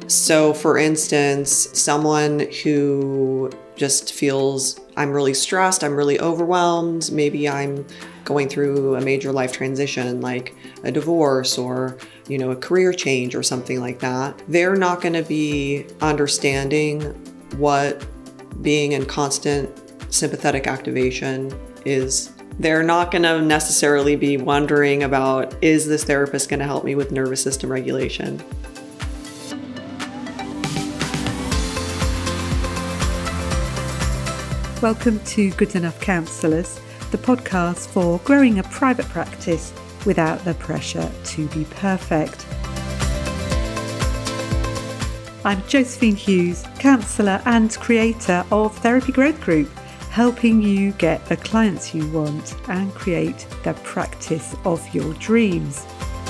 So, for instance, someone who just feels I'm really stressed, I'm really overwhelmed, maybe I'm going through a major life transition like a divorce or, a career change or something like that. They're not going to be understanding what being in constant sympathetic activation is. They're not going to necessarily be wondering about, is this therapist going to help me with nervous system regulation? Welcome to Good Enough Counsellors, the podcast for growing a private practice without the pressure to be perfect. I'm Josephine Hughes, counsellor and creator of Therapy Growth Group, helping you get the clients you want and create the practice of your dreams.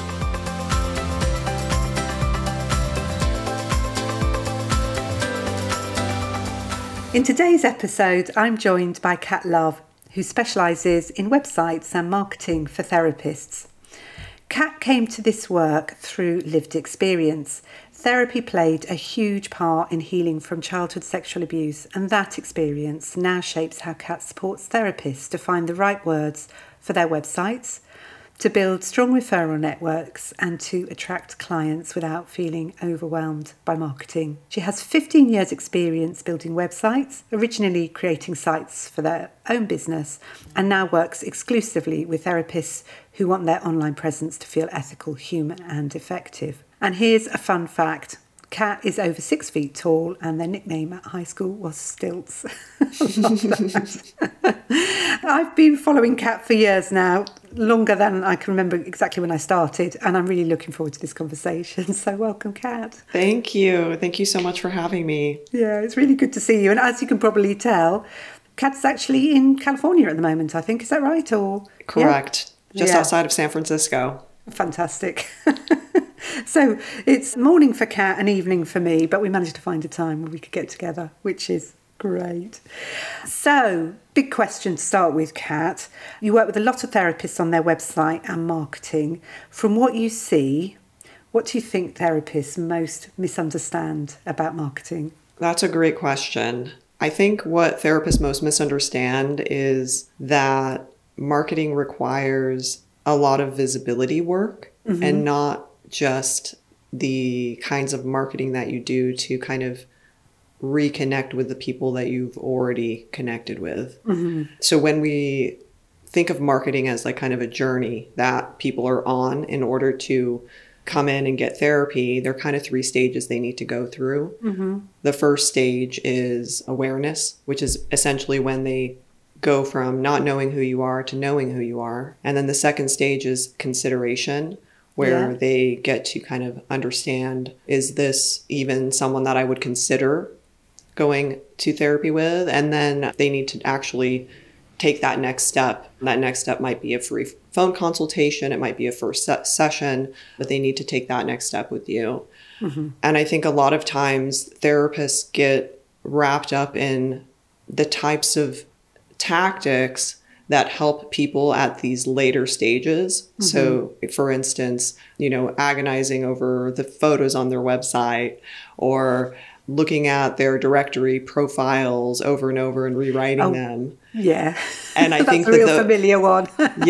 In today's episode, I'm joined by Kat Love, who specialises in websites and marketing for therapists. Kat came to this work through lived experience. Therapy played a huge part in healing from childhood sexual abuse, and that experience now shapes how Kat supports therapists to find the right words for their websites, to build strong referral networks, and to attract clients without feeling overwhelmed by marketing. She has 15 years experience building websites, originally creating sites for their own business, and now works exclusively with therapists who want their online presence to feel ethical, human, and effective. And here's a fun fact. Kat is over 6 feet tall and their nickname at high school was Stilts. I've been following Kat for years now, longer than I can remember exactly when I started, and I'm really looking forward to this conversation. So welcome, Kat. Thank you. Thank you so much for having me. Yeah, it's really good to see you. And as you can probably tell, Kat's actually in California at the moment, I think. Is that right? Or Correct. Yeah? Just outside of San Francisco. Fantastic. So it's morning for Kat and evening for me, but we managed to find a time where we could get together, which is great. So, big question to start with, Kat. You work with a lot of therapists on their website and marketing. From what you see, what do you think therapists most misunderstand about marketing? That's a great question. I think what therapists most misunderstand is that marketing requires a lot of visibility work and not just the kinds of marketing that you do to kind of reconnect with the people that you've already connected with. So when we think of marketing as like kind of a journey that people are on in order to come in and get therapy, there are kind of 3 stages they need to go through. The first stage is awareness, which is essentially when they go from not knowing who you are to knowing who you are. And then the second stage is consideration, where they get to kind of understand, is this even someone that I would consider going to therapy with? And then they need to actually take that next step. That next step might be a free phone consultation. It might be a first session, but they need to take that next step with you. And I think a lot of times therapists get wrapped up in the types of tactics that help people at these later stages. So for instance, agonizing over the photos on their website or looking at their directory profiles over and over and rewriting them. Yeah. And I think that's a real familiar one.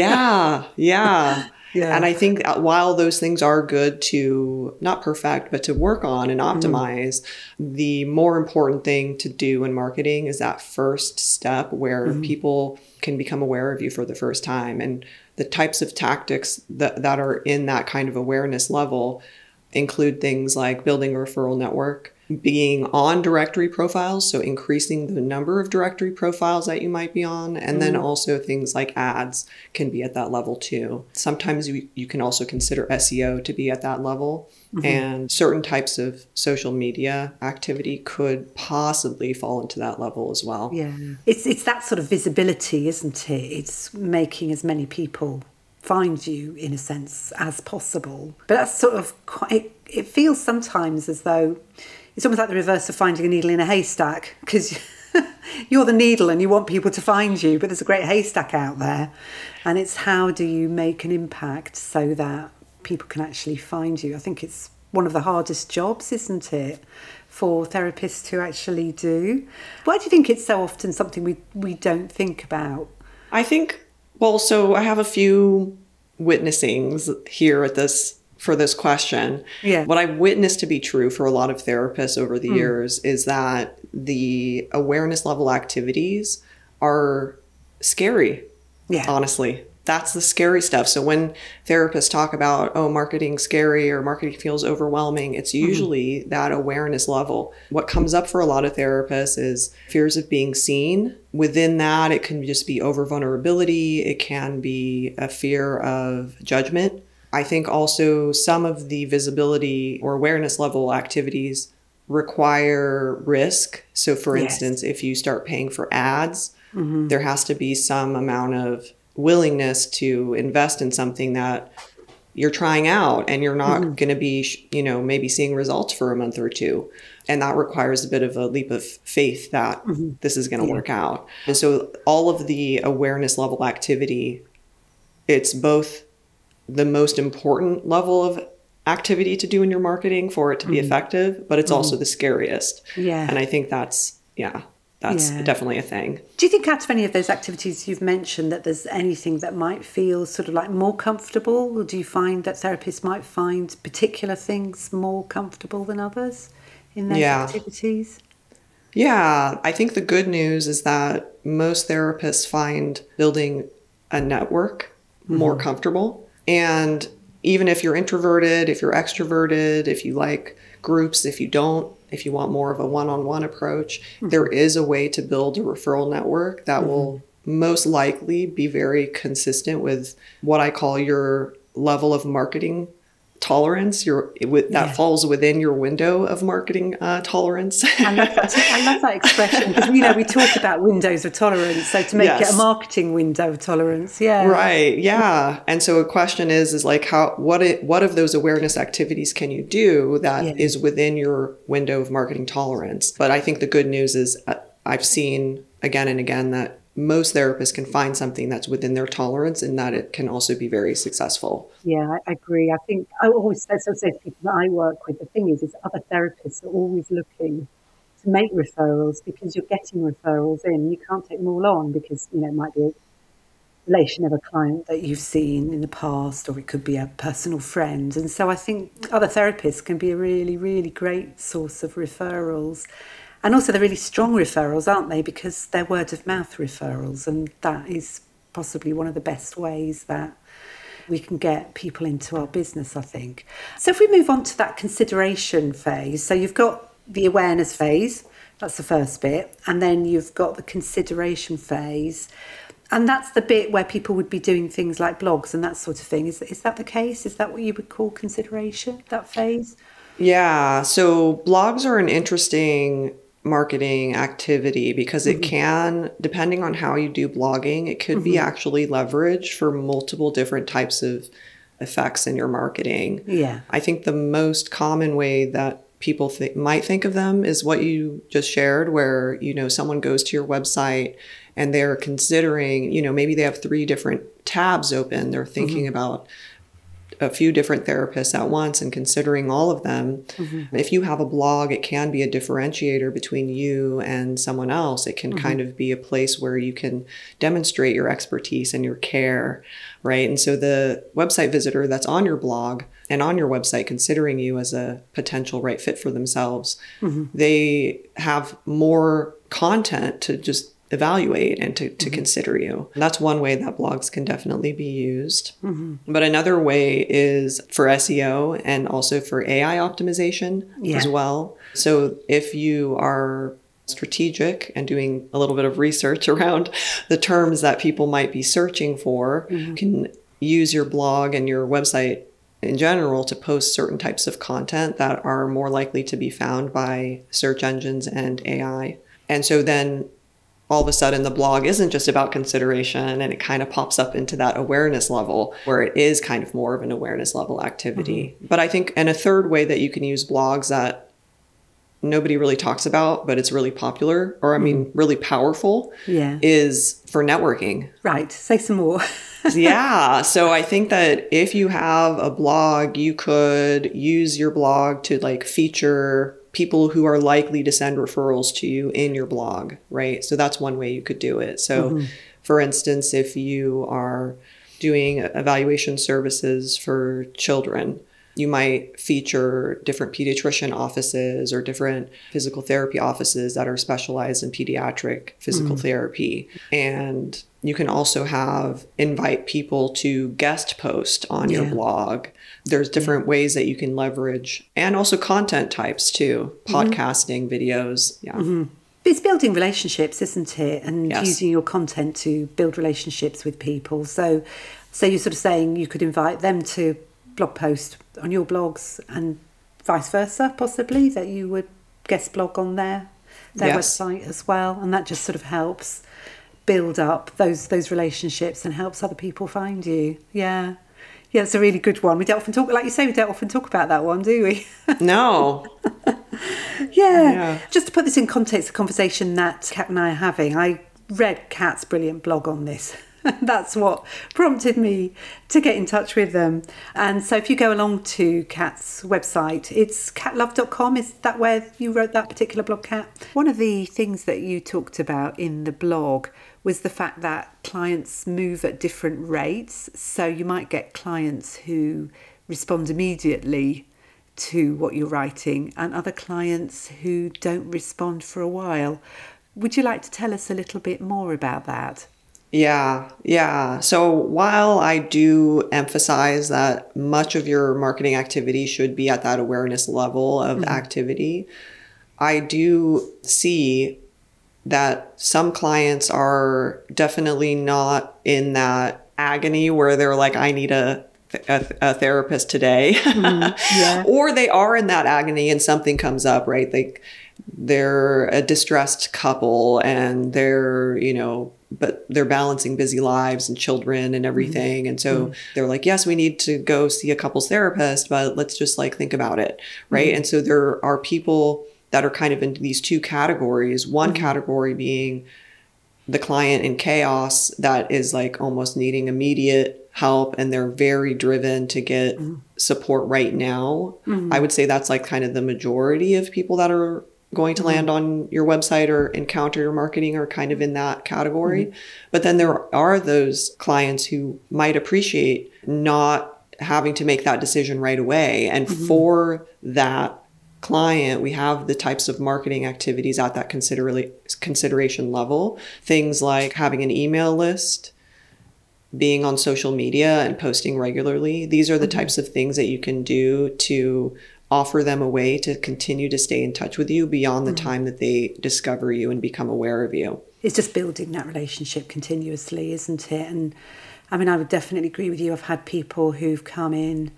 Yeah. And I think while those things are good to not perfect, but to work on and optimize, the more important thing to do in marketing is that first step where people can become aware of you for the first time. And the types of tactics that are in that kind of awareness level include things like building a referral network, being on directory profiles, so increasing the number of directory profiles that you might be on, and then also things like ads can be at that level too. Sometimes you can also consider SEO to be at that level, and certain types of social media activity could possibly fall into that level as well. Yeah, it's that sort of visibility, isn't it? It's making as many people find you, in a sense, as possible. But that's sort of quite, it feels sometimes as though it's almost like the reverse of finding a needle in a haystack, because you're the needle and you want people to find you, but there's a great haystack out there. And it's how do you make an impact so that people can actually find you? I think it's one of the hardest jobs, isn't it, for therapists to actually do? Why do you think it's so often something we don't think about? I think, well, so I have a few witnessings here for this question. Yeah. What I've witnessed to be true for a lot of therapists over the years is that the awareness level activities are scary. Yeah. Honestly, that's the scary stuff. So when therapists talk about, oh, marketing's scary or marketing feels overwhelming, it's usually that awareness level. What comes up for a lot of therapists is fears of being seen. Within that, it can just be over vulnerability. It can be a fear of judgment. I think also some of the visibility or awareness level activities require risk. So for instance, if you start paying for ads, there has to be some amount of willingness to invest in something that you're trying out and you're not going to be, maybe seeing results for a month or two. And that requires a bit of a leap of faith that this is going to work out. And so all of the awareness level activity, it's both the most important level of activity to do in your marketing for it to be effective, but it's also the scariest. Yeah. And I think that's definitely a thing. Do you think out of any of those activities you've mentioned that there's anything that might feel sort of like more comfortable? Or do you find that therapists might find particular things more comfortable than others in those activities? Yeah, I think the good news is that most therapists find building a network more comfortable. And even if you're introverted, if you're extroverted, if you like groups, if you don't, if you want more of a one-on-one approach, there is a way to build a referral network that will most likely be very consistent with what I call your level of marketing tolerance. That falls within your window of marketing tolerance. I love that expression because we talk about windows of tolerance. So to make it a marketing window of tolerance, right, And so a question is like what of those awareness activities can you do that is within your window of marketing tolerance? But I think the good news is I've seen again and again that most therapists can find something that's within their tolerance and that it can also be very successful. Yeah, I agree. I think I always say to people that I work with, the thing is other therapists are always looking to make referrals because you're getting referrals in. You can't take them all on because, it might be a relation of a client that you've seen in the past, or it could be a personal friend. And so I think other therapists can be a really, really great source of referrals. And also they're really strong referrals, aren't they? Because they're word of mouth referrals. And that is possibly one of the best ways that we can get people into our business, I think. So if we move on to that consideration phase, so you've got the awareness phase, that's the first bit. And then you've got the consideration phase. And that's the bit where people would be doing things like blogs and that sort of thing. Is that the case? Is that what you would call consideration, that phase? Yeah. So blogs are an interesting marketing activity because it can, depending on how you do blogging, it could be actually leveraged for multiple different types of effects in your marketing. Yeah. I think the most common way that people might think of them is what you just shared, where, someone goes to your website and they're considering, maybe they have 3 different tabs open. They're thinking about a few different therapists at once and considering all of them. If you have a blog, it can be a differentiator between you and someone else. It can kind of be a place where you can demonstrate your expertise and your care, right? And so the website visitor that's on your blog and on your website considering you as a potential right fit for themselves, they have more content to just evaluate and to consider you. And that's one way that blogs can definitely be used. But another way is for SEO and also for AI optimization as well. So if you are strategic and doing a little bit of research around the terms that people might be searching for, you can use your blog and your website in general to post certain types of content that are more likely to be found by search engines and AI. And so then all of a sudden the blog isn't just about consideration and it kind of pops up into that awareness level where it is kind of more of an awareness level activity. But I think, and a third way that you can use blogs that nobody really talks about, but it's really popular, or really powerful, is for networking. Right. Say some more. Yeah. So I think that if you have a blog, you could use your blog to like feature people who are likely to send referrals to you in your blog, right? So that's one way you could do it. So for instance, if you are doing evaluation services for children, you might feature different pediatrician offices or different physical therapy offices that are specialized in pediatric physical therapy. And you can also invite people to guest post on your blog. There's different ways that you can leverage, and also content types too, podcasting, videos. Yeah. It's building relationships, isn't it? And Yes. using your content to build relationships with people. So you're sort of saying you could invite them to blog post on your blogs and vice versa, possibly, that you would guest blog on their Yes. website as well. And that just sort of helps build up those relationships and helps other people find you. Yeah. Yeah, it's a really good one. We don't often talk, like you say, we don't often talk about that one, do we? No. Yeah. Just to put this in context, the conversation that Kat and I are having, I read Kat's brilliant blog on this. That's what prompted me to get in touch with them. And so if you go along to Kat's website, it's catlove.com. Is that where you wrote that particular blog, Kat? One of the things that you talked about in the blog was the fact that clients move at different rates. So you might get clients who respond immediately to what you're writing and other clients who don't respond for a while. Would you like to tell us a little bit more about that? Yeah. So while I do emphasize that much of your marketing activity should be at that awareness level of activity, I do see that some clients are definitely not in that agony where they're like, I need a therapist today. Or they are in that agony and something comes up, right? They're a distressed couple and but they're balancing busy lives and children and everything. And so they're like, yes, we need to go see a couples therapist, but let's just like think about it. Right. And so there are people that are kind of in these two categories. One category being the client in chaos that is like almost needing immediate help and they're very driven to get support right now. I would say that's like kind of the majority of people that are going to land on your website or encounter your marketing are kind of in that category. But then there are those clients who might appreciate not having to make that decision right away. And for that client, we have the types of marketing activities at that consideration level. Things like having an email list, being on social media and posting regularly. These are the types of things that you can do to offer them a way to continue to stay in touch with you beyond the time that they discover you and become aware of you. It's just building that relationship continuously, isn't it? And I mean, I would definitely agree with you. I've had people who've come in.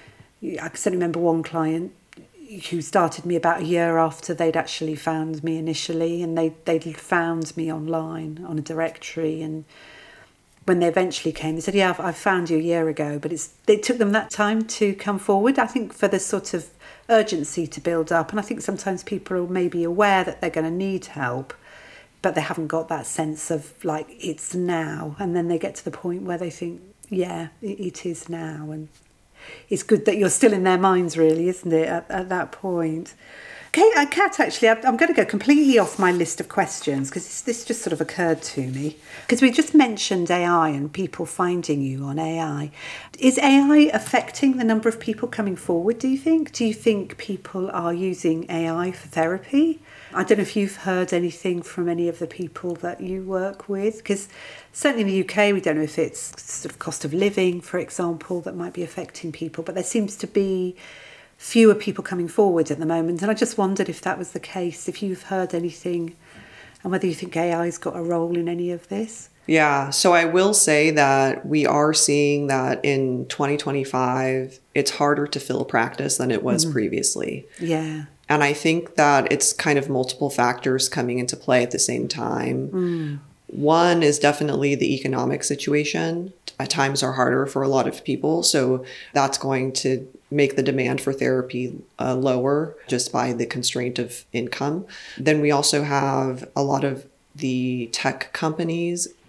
I can certainly remember one client who started me about a year after they'd actually found me initially, and they'd found me online on a directory. And when they eventually came, they said, yeah, I found you a year ago, but it took them that time to come forward, I think, for the sort of urgency to build up. And I think sometimes people are maybe aware that they're going to need help, but they haven't got that sense of like, it's now. And then they get to the point where they think, yeah, it is now. And it's good that you're still in their minds, really, isn't it, at that point? Okay, Kat, actually, I'm going to go completely off my list of questions because this just sort of occurred to me. Because we just mentioned AI and people finding you on AI. Is AI affecting the number of people coming forward, do you think? Do you think people are using AI for therapy? I don't know if you've heard anything from any of the people that you work with, because certainly in the UK, we don't know if it's sort of cost of living, for example, that might be affecting people, but there seems to be fewer people coming forward at the moment. And I just wondered if that was the case, if you've heard anything and whether you think AI's got a role in any of this. Yeah, so I will say that we are seeing that in 2025, it's harder to fill a practice than it was previously. Yeah. And I think that it's kind of multiple factors coming into play at the same time. One is definitely the economic situation. Times are harder for a lot of people, so that's going to make the demand for therapy lower just by the constraint of income. Then we also have a lot of the tech companies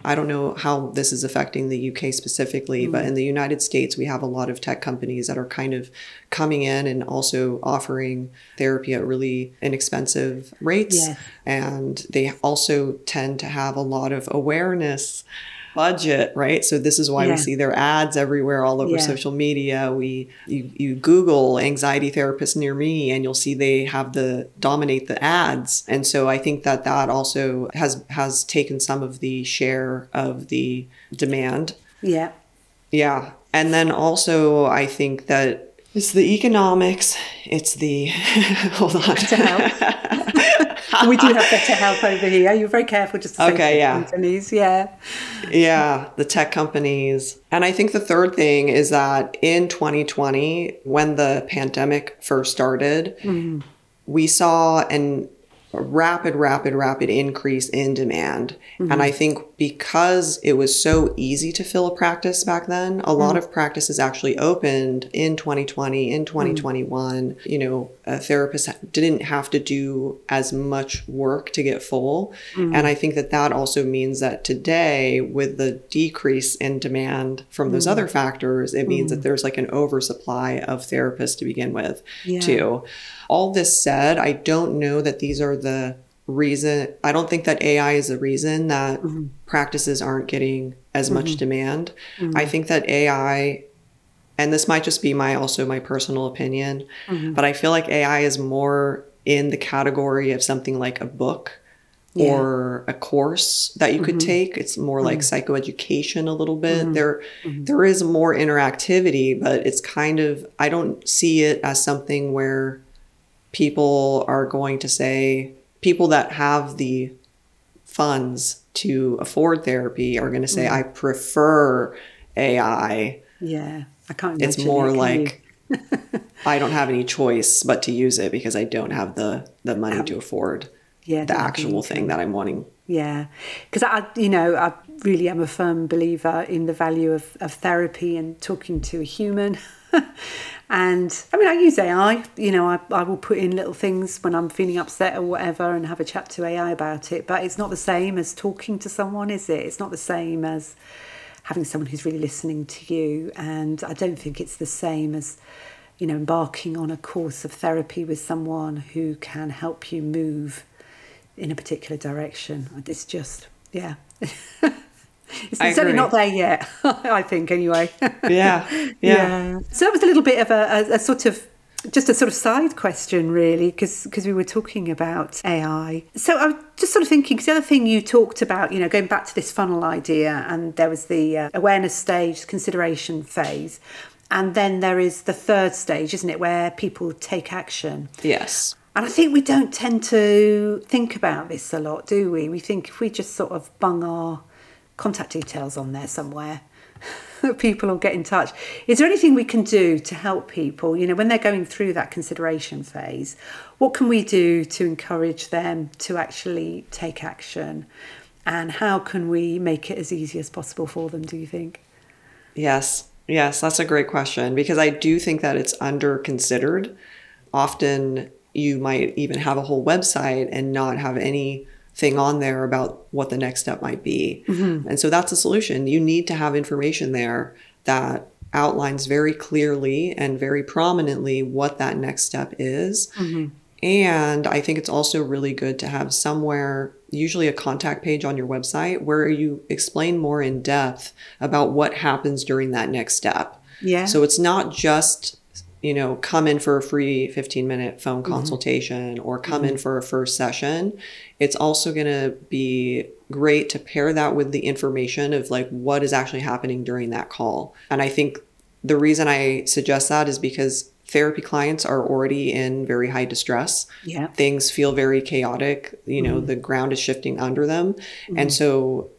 I don't know how this is affecting the UK specifically, but in the United States, we have a lot of tech companies that are kind of coming in and also offering therapy at really inexpensive rates. Yeah. And they also tend to have a lot of awareness budget, right? So this is why we Yeah. see their ads everywhere, all over Yeah. social media. You Google anxiety therapist near me, and you'll see they have dominate the ads. And so I think that also has taken some of the share of the demand. Yeah. Yeah. And then also I think that it's the economics. It's the hold on. We do have BetterHelp over here. You're very careful just to say Okay, yeah. companies. Yeah. Yeah, the tech companies. And I think the third thing is that in 2020, when the pandemic first started, we saw a rapid increase in demand. And I think because it was so easy to fill a practice back then, a lot of practices actually opened in 2020, in 2021. You know, therapists didn't have to do as much work to get full. And I think that also means that today, with the decrease in demand from those other factors, it means that there's like an oversupply of therapists to begin with, too. All this said, I don't know that these are the reason. I don't think that AI is the reason that practices aren't getting as much demand. I think that AI, and this might just be my personal opinion, but I feel like AI is more in the category of something like a book or a course that you could take. It's more like psychoeducation a little bit. There is more interactivity, but it's kind of, I don't see it as something where people are going to say, people that have the funds to afford therapy are going to say, I prefer AI. Yeah. I can't imagine It's more it, like, I don't have any choice but to use it because I don't have the money to afford the actual thing that I'm wanting. Yeah, because I really am a firm believer in the value of therapy and talking to a human. And I mean, I use AI, I will put in little things when I'm feeling upset or whatever and have a chat to AI about it. But it's not the same as talking to someone, is it? It's not the same as having someone who's really listening to you. And I don't think it's the same as, embarking on a course of therapy with someone who can help you move in a particular direction. It's just, yeah. It's certainly not there yet, I think, anyway. Yeah. So that was a little bit of a sort of, just a sort of side question, really, because we were talking about AI. So I was just sort of thinking, because the other thing you talked about, going back to this funnel idea, and there was the awareness stage, consideration phase, and then there is the third stage, isn't it, where people take action. Yes. And I think we don't tend to think about this a lot, do we? We think if we just sort of bung our contact details on there somewhere, people will get in touch. Is there anything we can do to help people, when they're going through that consideration phase? What can we do to encourage them to actually take action? And how can we make it as easy as possible for them, do you think? Yes, that's a great question, because I do think that it's under considered. Often you might even have a whole website and not have anything on there about what the next step might be. And so that's a solution. You need to have information there that outlines very clearly and very prominently what that next step is. And I think it's also really good to have somewhere, usually a contact page on your website, where you explain more in depth about what happens during that next step. Yeah. So it's not just, come in for a free 15-minute phone consultation or come in for a first session. It's also going to be great to pair that with the information of like what is actually happening during that call. And I think the reason I suggest that is because therapy clients are already in very high distress. Yeah. Things feel very chaotic. The ground is shifting under them. And so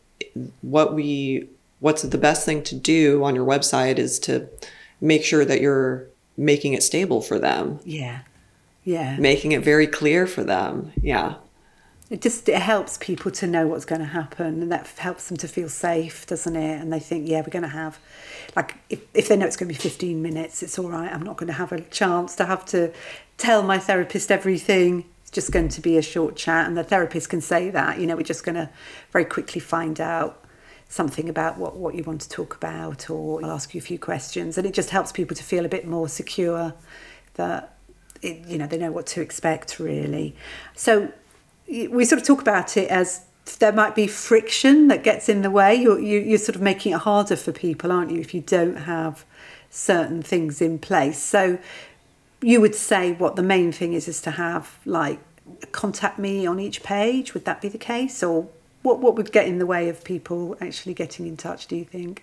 what's the best thing to do on your website is to make sure that you're making it stable for them. Yeah. Making it very clear for them. Yeah. It helps people to know what's going to happen, and that helps them to feel safe, doesn't it? And they think, we're going to have, like, if they know it's going to be 15 minutes, it's all right. I'm not going to have a chance to have to tell my therapist everything. It's just going to be a short chat, and the therapist can say that, we're just going to very quickly find out something about what you want to talk about, or I'll ask you a few questions, and it just helps people to feel a bit more secure that they know what to expect, really. So we sort of talk about it as there might be friction that gets in the way. You're sort of making it harder for people, aren't you, if you don't have certain things in place. So you would say what the main thing is to have, like, contact me on each page. Would that be the case? Or what would get in the way of people actually getting in touch, do you think?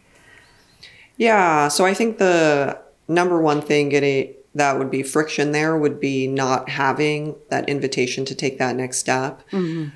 Yeah, so I think the number one thing that would be friction there would be not having that invitation to take that next step. Mm-hmm.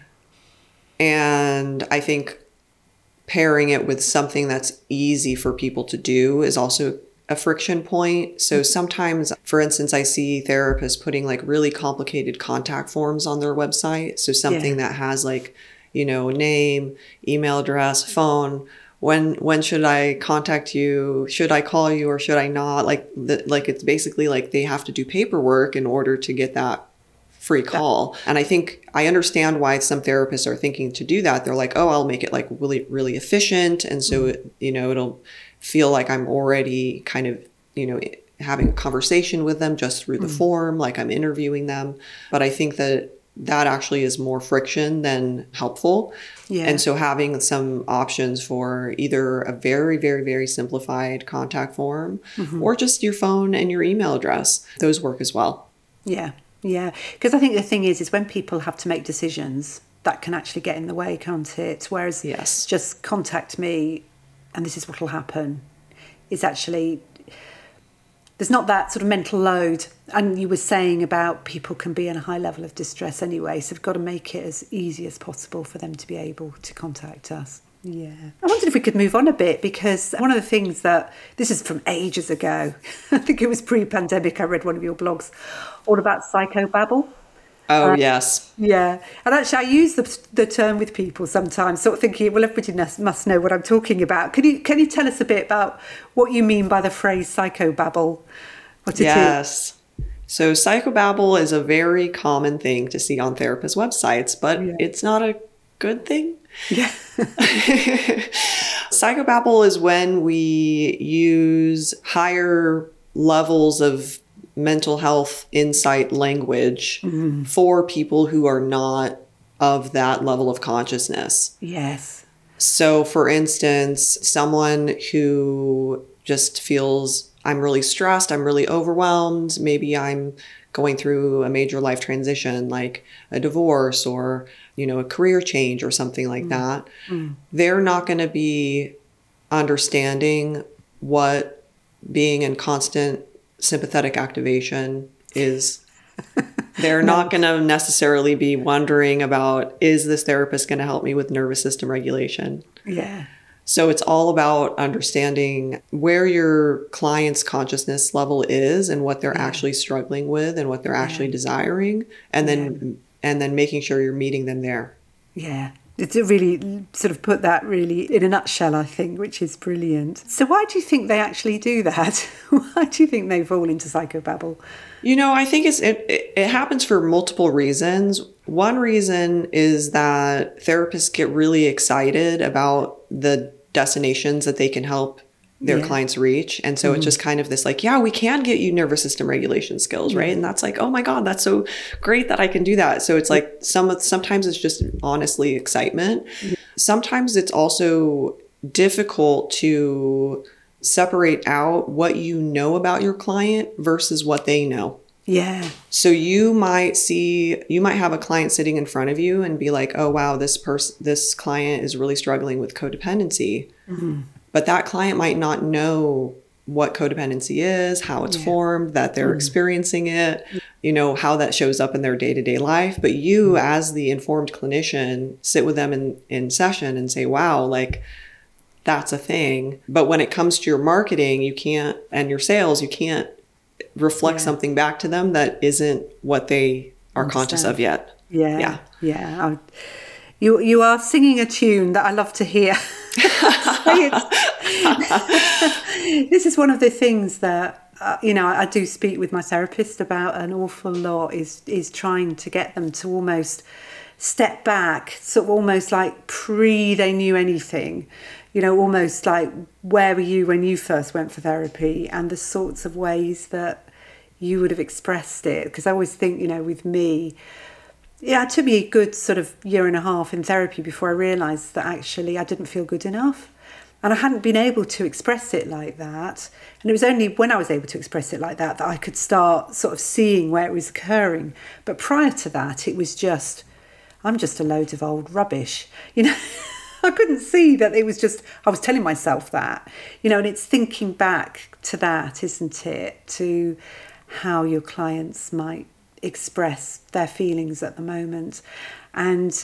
And I think pairing it with something that's easy for people to do is also a friction point. So sometimes, for instance, I see therapists putting like really complicated contact forms on their website. So something that has like, name, email address, phone. When should I contact you? Should I call you or should I not? Like it's basically like they have to do paperwork in order to get that free call. And I think I understand why some therapists are thinking to do that. They're like, oh, I'll make it like really, really efficient. And so, it'll feel like I'm already kind of, having a conversation with them just through the form, like I'm interviewing them. But I think that actually is more friction than helpful. Yeah. And so having some options for either a very, very, very simplified contact form or just your phone and your email address, those work as well. Yeah. Yeah. Because I think the thing is when people have to make decisions, that can actually get in the way, can't it? Whereas just contact me and this is what will happen, is actually, there's not that sort of mental load. And you were saying about people can be in a high level of distress anyway, so we've got to make it as easy as possible for them to be able to contact us. Yeah. I wondered if we could move on a bit, because one of the things this is from ages ago, I think it was pre-pandemic, I read one of your blogs all about psychobabble. Oh, yes. Yeah. And actually, I use the term with people sometimes, sort of thinking, well, everybody must know what I'm talking about. Can you tell us a bit about what you mean by the phrase psychobabble? What it is? So psychobabble is a very common thing to see on therapist websites, but it's not a good thing. Yeah. Psychobabble is when we use higher levels of mental health insight language for people who are not of that level of consciousness. Yes. So for instance, someone who just feels, I'm really stressed, I'm really overwhelmed, maybe I'm going through a major life transition like a divorce or, a career change or something like that, they're not going to be understanding what being in constant sympathetic activation is. They're not going to necessarily be wondering about, is this therapist going to help me with nervous system regulation? Yeah. So it's all about understanding where your client's consciousness level is and what they're actually struggling with and what they're actually desiring, and then making sure you're meeting them there. Yeah. It's a really sort of put that really in a nutshell, I think, which is brilliant. So why do you think they actually do that? Why do you think they fall into psychobabble? I think it happens for multiple reasons. One reason is that therapists get really excited about the destinations that they can help their clients reach. And so it's just kind of this like, we can get you nervous system regulation skills, right? And that's like, oh my God, that's so great that I can do that. So it's like sometimes it's just honestly excitement. Sometimes it's also difficult to separate out what you know about your client versus what they know. Yeah. So you might have a client sitting in front of you and be like, oh wow, this client is really struggling with codependency. But that client might not know what codependency is, how it's formed, that they're experiencing it, how that shows up in their day-to-day life. But you, as the informed clinician, sit with them in session and say, wow, like that's a thing. But when it comes to your marketing, and your sales, you can't reflect something back to them that isn't what they are conscious of yet. Yeah. You are singing a tune that I love to hear. This is one of the things that I do speak with my therapist about an awful lot, is trying to get them to almost step back, sort of almost like they knew anything, almost like, where were you when you first went for therapy, and the sorts of ways that you would have expressed it. Because I always think, with me, it took me a good sort of year and a half in therapy before I realised that actually I didn't feel good enough. And I hadn't been able to express it like that. And it was only when I was able to express it like that I could start sort of seeing where it was occurring. But prior to that, it was just, I'm just a load of old rubbish. I couldn't see that it was just, I was telling myself that, and it's thinking back to that, isn't it? To how your clients might express their feelings at the moment. And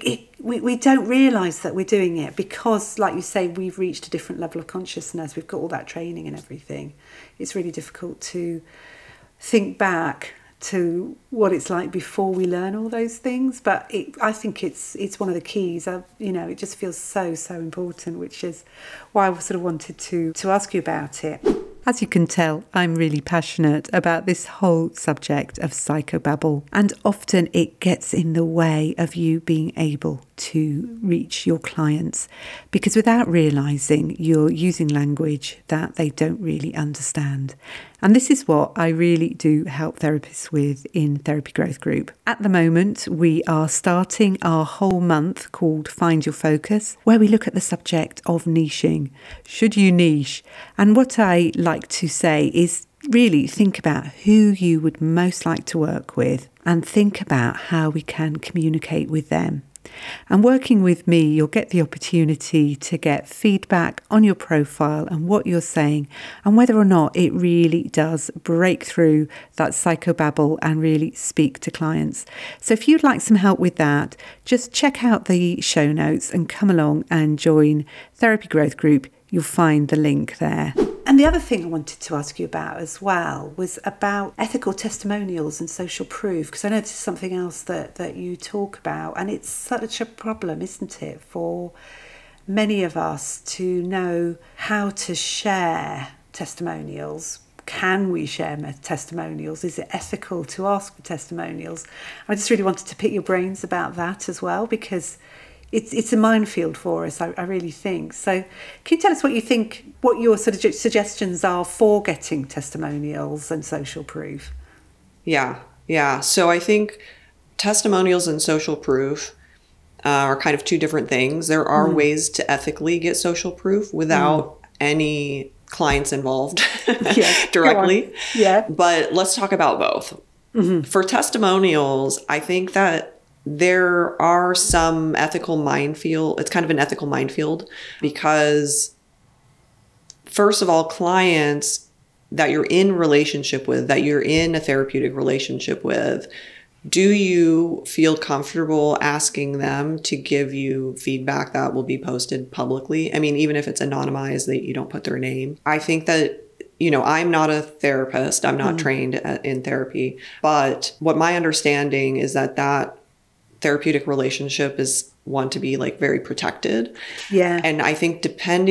we don't realise that we're doing it because, like you say, we've reached a different level of consciousness. We've got all that training and everything. It's really difficult to think back to what it's like before we learn all those things. But I think it's one of the keys. It just feels so important, which is why I sort of wanted to ask you about it. As you can tell, I'm really passionate about this whole subject of psychobabble, and often it gets in the way of you being able to reach your clients, because without realising, you're using language that they don't really understand. And this is what I really do help therapists with in Therapy Growth Group. At the moment, we are starting our whole month called Find Your Focus, where we look at the subject of niching. Should you niche? And what I like to say is really think about who you would most like to work with and think about how we can communicate with them. And working with me, you'll get the opportunity to get feedback on your profile and what you're saying, and whether or not it really does break through that psychobabble and really speak to clients. So if you'd like some help with that, just check out the show notes and come along and join Therapy Growth Group. You'll find the link there. And the other thing I wanted to ask you about as well was about ethical testimonials and social proof, because I know this is something else that you talk about, and it's such a problem, isn't it, for many of us to know how to share testimonials. Can we share testimonials? Is it ethical to ask for testimonials? I just really wanted to pick your brains about that as well, because it's a minefield for us, I really think. So can you tell us what you think, what your sort of suggestions are for getting testimonials and social proof? Yeah. So I think testimonials and social proof are kind of two different things. There are ways to ethically get social proof without any clients involved directly. Yeah. But let's talk about both. Mm-hmm. For testimonials, I think that there are some ethical minefield. It's kind of an ethical minefield because, first of all, clients that you're in relationship with, that you're in a therapeutic relationship with, do you feel comfortable asking them to give you feedback that will be posted publicly? I mean, even if it's anonymized, that you don't put their name. I think that, I'm not a therapist. I'm not trained in therapy. But what my understanding is that therapeutic relationship is one to be like very protected. Yeah. And I think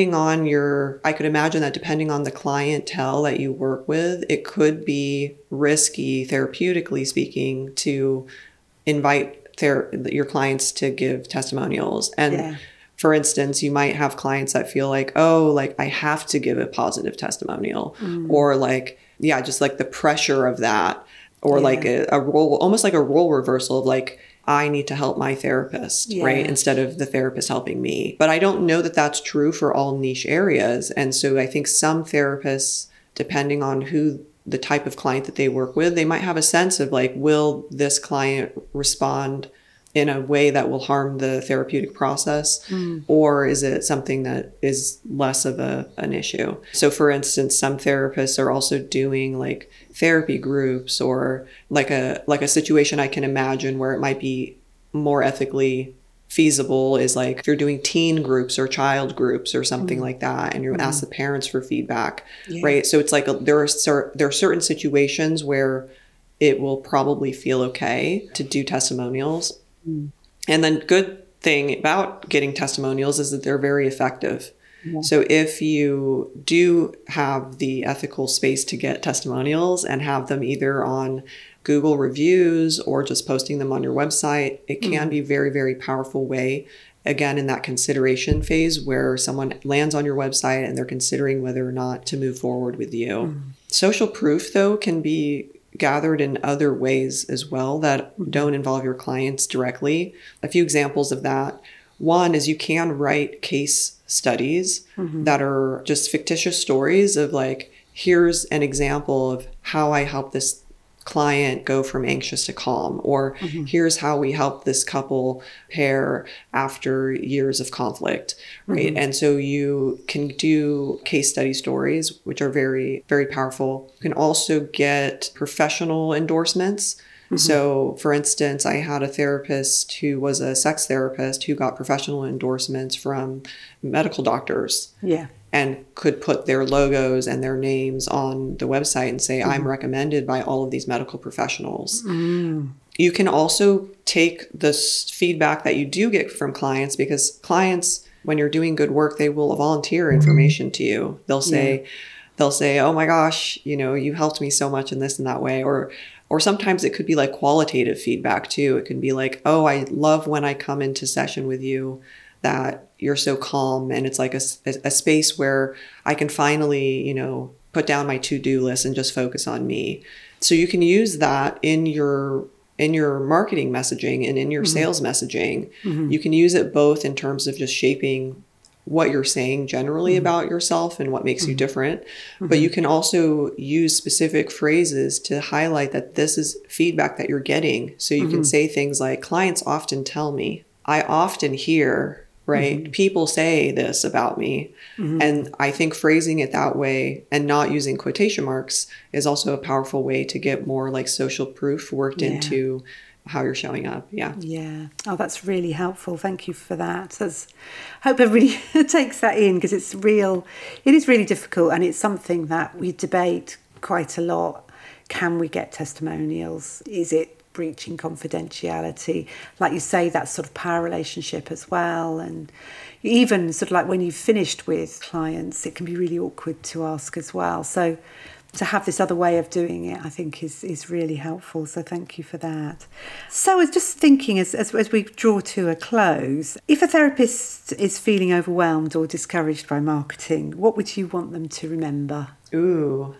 I could imagine that depending on the clientele that you work with, it could be risky, therapeutically speaking, to invite your clients to give testimonials. And for instance, you might have clients that feel like, I have to give a positive testimonial, or just like the pressure of that, or like a role, almost like a role reversal of like, I need to help my therapist, right? Instead of the therapist helping me. But I don't know that that's true for all niche areas. And so I think some therapists, depending on the type of client that they work with, they might have a sense of like, will this client respond in a way that will harm the therapeutic process? Or is it something that is less of an issue? So for instance, some therapists are also doing like therapy groups, or like a situation I can imagine where it might be more ethically feasible is like if you're doing teen groups or child groups or something like that, and you ask the parents for feedback, right? So it's like there are certain situations where it will probably feel okay to do testimonials. And then good thing about getting testimonials is that they're very effective. So if you do have the ethical space to get testimonials and have them either on Google reviews or just posting them on your website, it can be a very, very powerful way. Again, in that consideration phase where someone lands on your website and they're considering whether or not to move forward with you. Social proof, though, can be gathered in other ways as well that don't involve your clients directly. A few examples of that. One is you can write case studies that are just fictitious stories of like, here's an example of how I helped this client go from anxious to calm, or here's how we helped this couple pair after years of conflict, right? And so you can do case study stories, which are very, very powerful. You can also get professional endorsements. So, for instance, I had a therapist who was a sex therapist who got professional endorsements from medical doctors. And could put their logos and their names on the website and say, I'm recommended by all of these medical professionals. You can also take this feedback that you do get from clients, because clients, when you're doing good work, they will volunteer information to you. They'll say, oh my gosh, you helped me so much in this and that way. Or sometimes it could be like qualitative feedback too. It can be like, oh, I love when I come into session with you that you're so calm, and it's like a space where I can finally, put down my to-do list and just focus on me. So you can use that in your marketing messaging and in your sales messaging. You can use it both in terms of just shaping what you're saying generally about yourself and what makes you different. But you can also use specific phrases to highlight that this is feedback that you're getting. So you can say things like, clients often tell me, I often hear, right? People say this about me. And I think phrasing it that way and not using quotation marks is also a powerful way to get more like social proof worked into how you're showing up. Yeah. Oh, that's really helpful. Thank you for that. I hope everybody takes that in, because it is really difficult, and it's something that we debate quite a lot. Can we get testimonials? Is it breaching confidentiality? Like you say, that sort of power relationship as well. And even sort of like when you've finished with clients, it can be really awkward to ask as well. So to have this other way of doing it, I think is really helpful. So thank you for that. So I was just thinking, as we draw to a close, if a therapist is feeling overwhelmed or discouraged by marketing, what would you want them to remember? Ooh.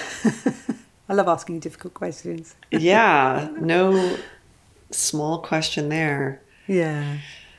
I love asking you difficult questions. Yeah, no small question there. Yeah.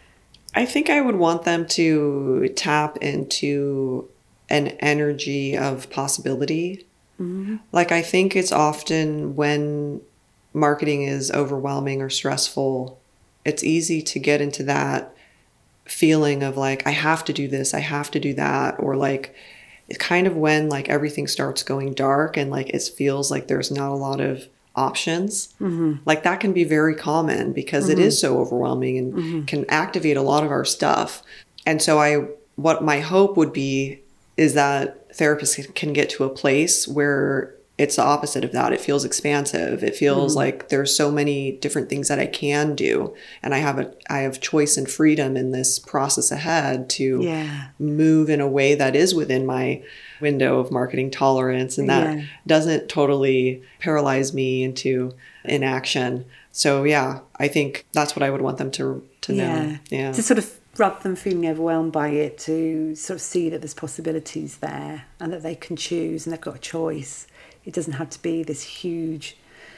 I think I would want them to tap into an energy of possibility. Like, I think it's often when marketing is overwhelming or stressful, it's easy to get into that feeling of like, I have to do this, I have to do that, or like, it's kind of when like everything starts going dark and like it feels like there's not a lot of options. Like that can be very common because it is so overwhelming and can activate a lot of our stuff. And so what my hope would be is that therapists can get to a place where it's the opposite of that. It feels expansive. It feels like there's so many different things that I can do. And I have choice and freedom in this process ahead to move in a way that is within my window of marketing tolerance and that doesn't totally paralyze me into inaction. So yeah, I think that's what I would want them to know. Yeah. To sort of, rather than feeling overwhelmed by it, to sort of see that there's possibilities there and that they can choose and they've got a choice. It doesn't have to be this huge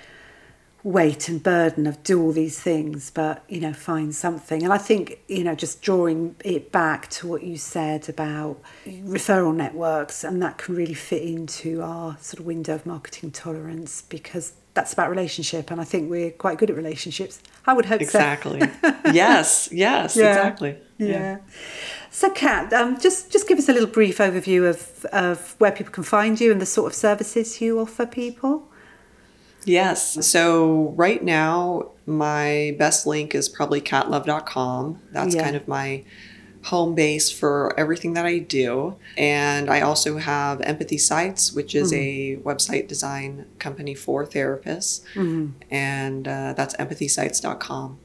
weight and burden of do all these things, but, find something. And I think, just drawing it back to what you said about referral networks, and that can really fit into our sort of window of marketing tolerance, because that's about relationship. And I think we're quite good at relationships. I would hope exactly. So. Yes, exactly. Yeah. So Kat, just give us a little brief overview of where people can find you and the sort of services you offer people. Yes. So right now, my best link is probably catlove.com. That's kind of my home base for everything that I do. And I also have Empathy Sites, which is a website design company for therapists. And that's empathysites.com.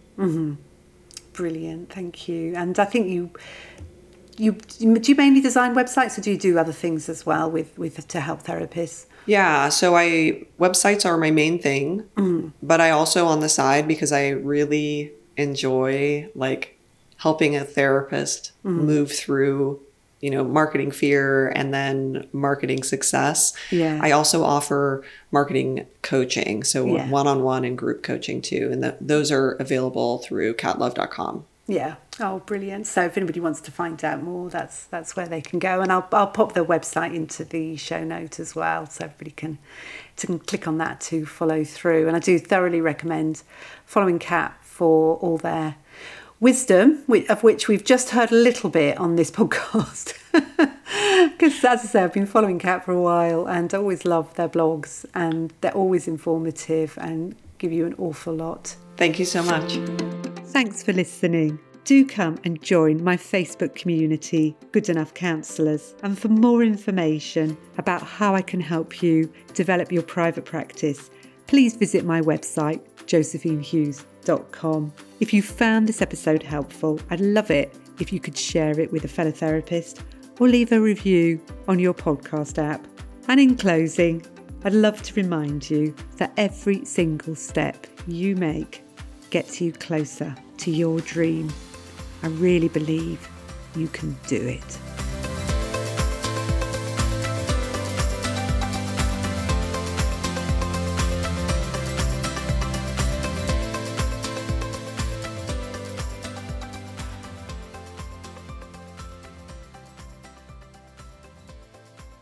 Brilliant. Thank you. And I think you do you mainly design websites, or do you do other things as well with to help therapists? Yeah, so websites are my main thing, but I also on the side, because I really enjoy like helping a therapist move through, marketing fear and then marketing success. Yeah. I also offer marketing coaching, so Yeah. one-on-one and group coaching too, and those are available through catlove.com. Yeah. Oh, brilliant. So if anybody wants to find out more, that's where they can go. And I'll pop the website into the show note as well, so everybody can click on that to follow through. And I do thoroughly recommend following Kat for all their wisdom, of which we've just heard a little bit on this podcast. Because as I say, I've been following Kat for a while and I always love their blogs, and they're always informative and give you an awful lot. Thank you so much. Thanks for listening. Do come and join my Facebook community, Good Enough Counsellors. And for more information about how I can help you develop your private practice, please visit my website, josephinehughes.com. If you found this episode helpful, I'd love it if you could share it with a fellow therapist or leave a review on your podcast app. And in closing, I'd love to remind you that every single step you make gets you closer to your dream. I really believe you can do it.